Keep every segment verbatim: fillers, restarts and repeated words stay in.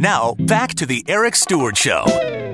Now, back to the Eric Stewart Show.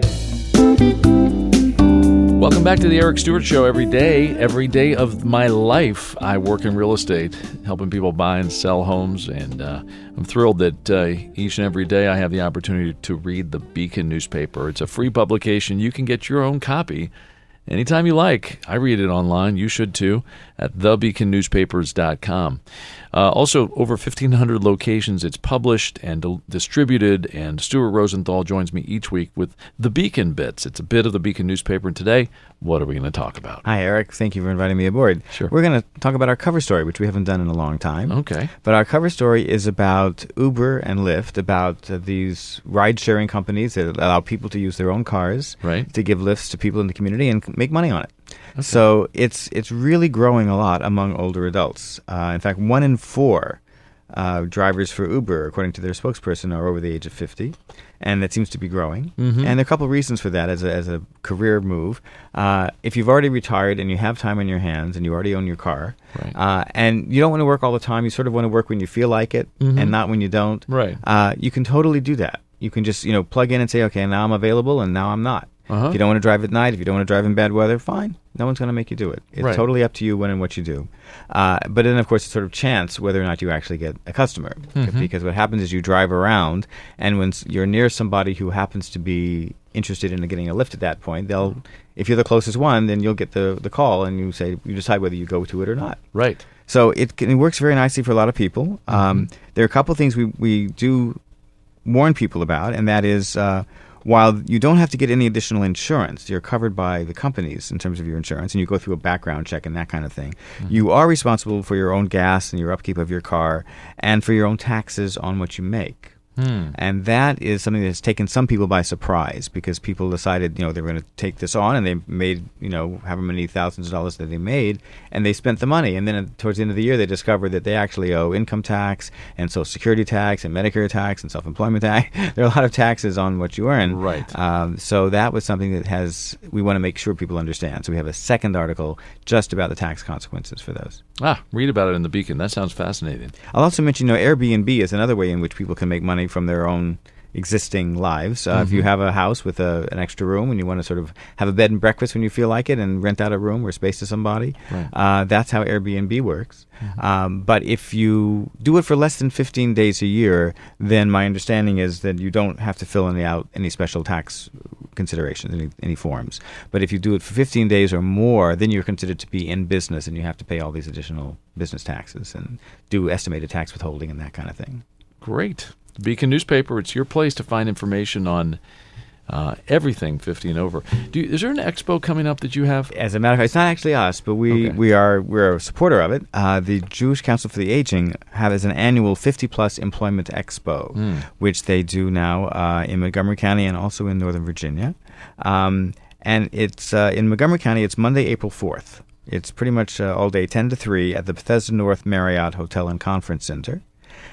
Welcome back to the Eric Stewart Show. Every day, every day of my life, I work in real estate, helping people buy and sell homes, and uh, I'm thrilled that uh, each and every day I have the opportunity to read the Beacon newspaper. It's a free publication. You can get your own copy anytime you like. I read it online. You should too, at the beacon newspapers dot com. Uh, also, over fifteen hundred locations. It's published and di- distributed, and Stuart Rosenthal joins me each week with the Beacon Bits. It's a bit of the Beacon newspaper, and today, what are we going to talk about? Hi, Eric. Thank you for inviting me aboard. Sure. We're going to talk about our cover story, which we haven't done in a long time. Okay. But our cover story is about Uber and Lyft, about uh, these ride-sharing companies that allow people to use their own cars Right. to give lifts to people in the community and c- make money on it. Okay. So it's it's really growing a lot among older adults. Uh, in fact, one in four uh, drivers for Uber, according to their spokesperson, are over the age of fifty, and that seems to be growing. Mm-hmm. And there are a couple of reasons for that as a, as a career move. Uh, if you've already retired and you have time on your hands and you already own your car, Right. uh, and you don't want to work all the time, you sort of want to work when you feel like it Mhm. and not when you don't, Right. uh, you can totally do that. You can just you know plug in and say, okay, now I'm available and now I'm not. Uh-huh. If you don't want to drive at night, if you don't want to drive in bad weather, fine. No one's going to make you do it. It's Right. totally up to you when and what you do. Uh, but then, of course, it's sort of chance whether or not you actually get a customer. Mhm. Because what happens is you drive around, and when s- you're near somebody who happens to be interested in getting a lift at that point, they'll, if you're the closest one, then you'll get the, the call, and you say you decide whether you go to it or not. Right. So it, can, it works very nicely for a lot of people. Um, there are a couple of things we, we do warn people about, and that is uh, while you don't have to get any additional insurance, you're covered by the companies in terms of your insurance, and you go through a background check and that kind of thing. Mm-hmm. You are responsible for your own gas and your upkeep of your car and for your own taxes on what you make. Hmm. And that is something that's taken some people by surprise because people decided, you know, they were going to take this on and they made, you know, however many thousands of dollars that they made and they spent the money. And then at, towards the end of the year, they discovered that they actually owe income tax and Social Security tax and Medicare tax and self-employment tax. There are a lot of taxes on what you earn. Right. Um, so that was something that has, we want to make sure people understand. So we have a second article just about the tax consequences for those. Ah, read about it in the Beacon. That sounds fascinating. I'll also mention, you know, Airbnb is another way in which people can make money from their own existing lives. Uh, Mm-hmm. If you have a house with a, an extra room and you want to sort of have a bed and breakfast when you feel like it and rent out a room or space to somebody, Right. uh, that's how Airbnb works. Mm-hmm. Um, but if you do it for less than fifteen days a year, then my understanding is that you don't have to fill any out any special tax considerations, any, any forms. But if you do it for fifteen days or more, then you're considered to be in business and you have to pay all these additional business taxes and do estimated tax withholding and that kind of thing. Great. The Beacon newspaper, it's your place to find information on uh, everything fifty and over. Do you, is there an expo coming up that you have? As a matter of fact, it's not actually us, but we, Okay. we are we're a supporter of it. Uh, the Jewish Council for the Aging have as an annual fifty plus employment expo, Mm. which they do now uh, in Montgomery County and also in Northern Virginia. Um, and it's uh, in Montgomery County. It's Monday, April fourth. It's pretty much uh, all day, ten to three, at the Bethesda North Marriott Hotel and Conference Center.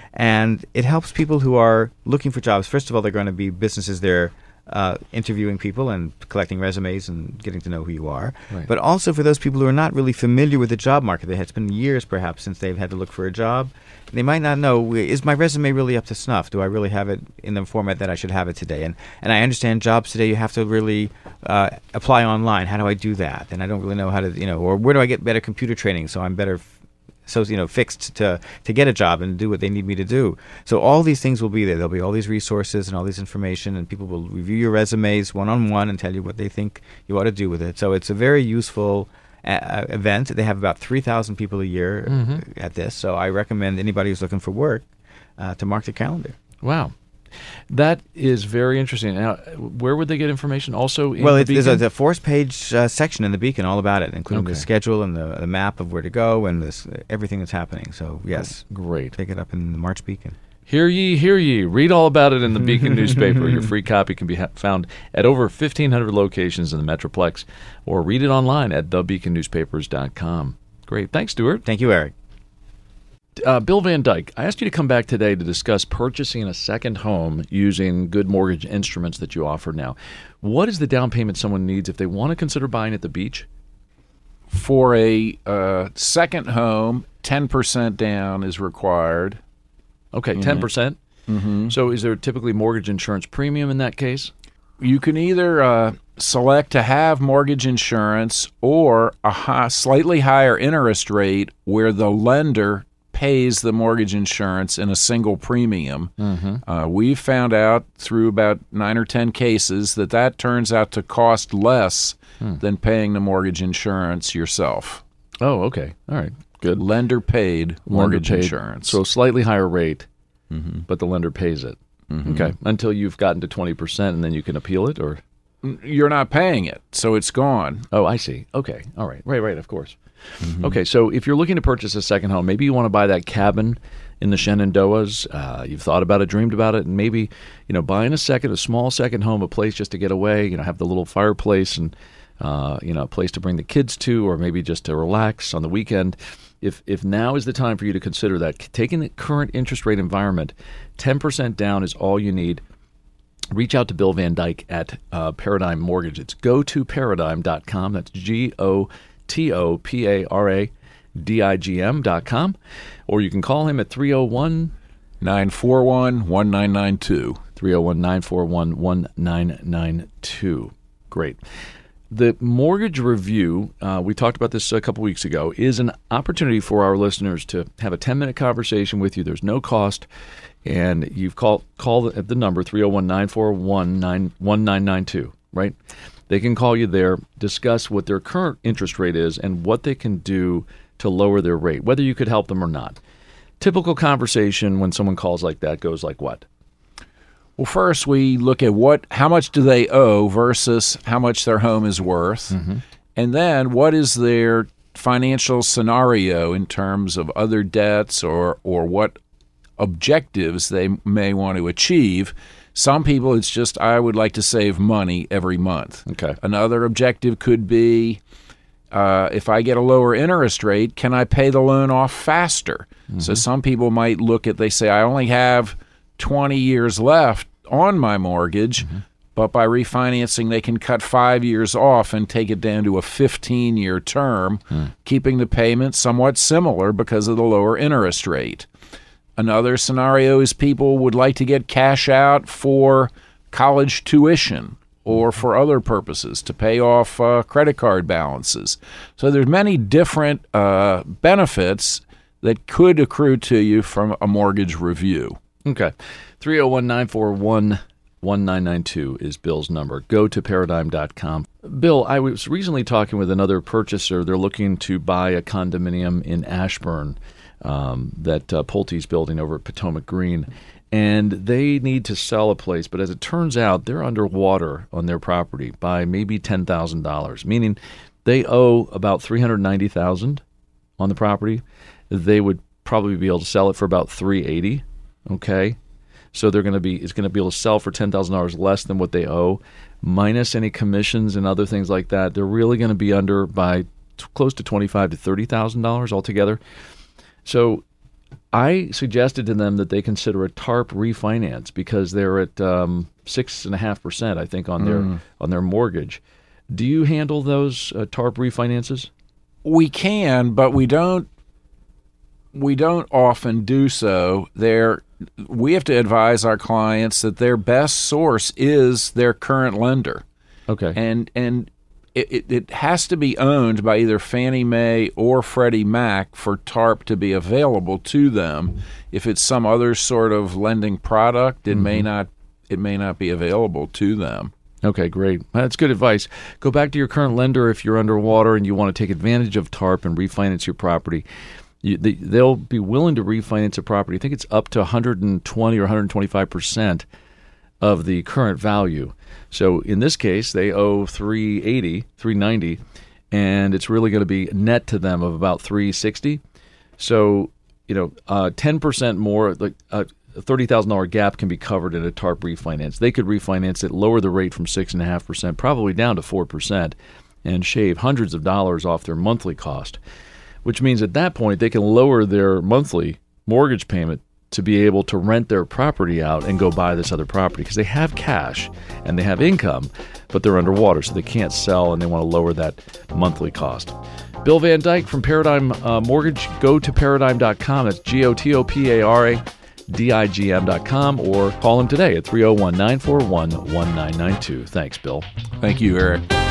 And it helps people who are looking for jobs. First of all, they're going to be businesses there uh, interviewing people and collecting resumes and getting to know who you are. Right. But also for those people who are not really familiar with the job market. It's been years perhaps since they've had to look for a job. They might not know, is my resume really up to snuff? Do I really have it in the format that I should have it today? And and I understand jobs today you have to really uh, apply online. How do I do that? And I don't really know how to, you know, or where do I get better computer training so I'm better so you know fixed to to get a job and do what they need me to do. So all these things will be there. There'll be all these resources and all this information, and people will review your resumes one on one and tell you what they think you ought to do with it. So it's a very useful uh, event. They have about three thousand people a year Mhm. at this. So I recommend anybody who's looking for work uh, to mark their calendar. Wow. That is very interesting. Now, where would they get information? Also in Well, the it, there's Beacon? a, a four-page uh, section in the Beacon all about it, including Okay. the schedule and the, the map of where to go and this, everything that's happening. So yes, Great. pick it up in the March Beacon. Hear ye, hear ye. Read all about it in the Beacon newspaper. Your free copy can be ha- found at over fifteen hundred locations in the Metroplex, or read it online at the beacon newspapers dot com. Great. Thanks, Stuart. Thank you, Eric. Uh, Bill Van Dyke, I asked you to come back today to discuss purchasing a second home using good mortgage instruments that you offer now. What is the down payment someone needs if they want to consider buying at the beach? For a uh, second home, ten percent down is required. Okay, ten percent. Mm-hmm. So is there typically mortgage insurance premium in that case? You can either uh, select to have mortgage insurance or a high, slightly higher interest rate where the lender pays the mortgage insurance in a single premium. Mm-hmm. Uh, we've found out through about nine or ten cases that that turns out to cost less hmm. than paying the mortgage insurance yourself. Oh, okay. All right. Good. Lender paid mortgage lender paid, insurance. So slightly higher rate, mm-hmm. but the lender pays it. Mm-hmm. Okay. Until you've gotten to twenty percent and then you can appeal it, or? You're not paying it, so it's gone. Oh, I see. Okay. All right. Right, right, of course. Mm-hmm. Okay, so if you're looking to purchase a second home, maybe you want to buy that cabin in the Shenandoahs. Uh, you've thought about it, dreamed about it, and maybe, you know, buying a second, a small second home, a place just to get away, you know, have the little fireplace and, uh, you know, a place to bring the kids to, or maybe just to relax on the weekend. If if now is the time for you to consider that, taking the current interest rate environment, ten percent down is all you need. Reach out to Bill Van Dyke at uh, Paradigm Mortgage. It's go to paradigm dot com. That's G O T O P A R A D I G M dot com. Or you can call him at three oh one, nine four one, one nine nine two. three oh one, nine four one, one nine nine two. Great. The Mortgage Review, uh, we talked about this a couple weeks ago, is an opportunity for our listeners to have a ten-minute conversation with you. There's no cost, and you've called call the number three oh one, nine four one, one nine nine two, right? They can call you there, discuss what their current interest rate is and what they can do to lower their rate, whether you could help them or not. Typical conversation when someone calls like that goes like what? Well, first we look at what, how much do they owe versus how much their home is worth, mm-hmm. and then what is their financial scenario in terms of other debts or or what objectives they may want to achieve. Some people, it's just, I would like to save money every month. Okay. Another objective could be, uh, if I get a lower interest rate, can I pay the loan off faster? Mm-hmm. So some people might look at, they say, I only have twenty years left on my mortgage, mm-hmm. but by refinancing, they can cut five years off and take it down to a fifteen-year term, mm. keeping the payment somewhat similar because of the lower interest rate. Another scenario is people would like to get cash out for college tuition or for other purposes to pay off uh, credit card balances. So there's many different uh, benefits that could accrue to you from a mortgage review. Okay. three oh one, nine four one, one nine nine two is Bill's number. Go to paradigm dot com. Bill, I was recently talking with another purchaser. They're looking to buy a condominium in Ashburn um, that uh, Pulte's building over at Potomac Green. And they need to sell a place, but as it turns out, they're underwater on their property by maybe ten thousand dollars, meaning they owe about three hundred ninety thousand dollars on the property. They would probably be able to sell it for about three hundred eighty thousand dollars. Okay, so they're going to be it's going to be able to sell for ten thousand dollars less than what they owe, minus any commissions and other things like that. They're really going to be under by t- close to twenty-five to thirty thousand dollars altogether. So I suggested to them that they consider a TARP refinance because they're at um, six and a half percent, I think, on their mm. on their mortgage. Do you handle those uh, TARP refinances? We can, but we don't. We don't often do so. They're, we have to advise our clients that their best source is their current lender. Okay. And and it, it, it has to be owned by either Fannie Mae or Freddie Mac for TARP to be available to them. If it's some other sort of lending product, it mm-hmm. may not it may not be available to them. Okay, great. That's good advice. Go back to your current lender if you're underwater and you want to take advantage of TARP and refinance your property. You, they, they'll be willing to refinance a property. I think it's up to one hundred twenty or one hundred twenty-five percent of the current value. So in this case, they owe three hundred eighty, three hundred ninety, and it's really going to be net to them of about three hundred sixty. So, you know, uh, ten percent more, like a thirty thousand dollars gap can be covered in a TARP refinance. They could refinance it, lower the rate from six point five percent, probably down to four percent, and shave hundreds of dollars off their monthly cost, which means at that point they can lower their monthly mortgage payment to be able to rent their property out and go buy this other property because they have cash and they have income, but they're underwater, so they can't sell and they want to lower that monthly cost. Bill Van Dyke from Paradigm uh, Mortgage. Go to paradigm dot com. That's G O T O P A R A D I G M dot com, or call him today at three oh one, nine four one, one nine nine two. Thanks, Bill. Thank you, Eric.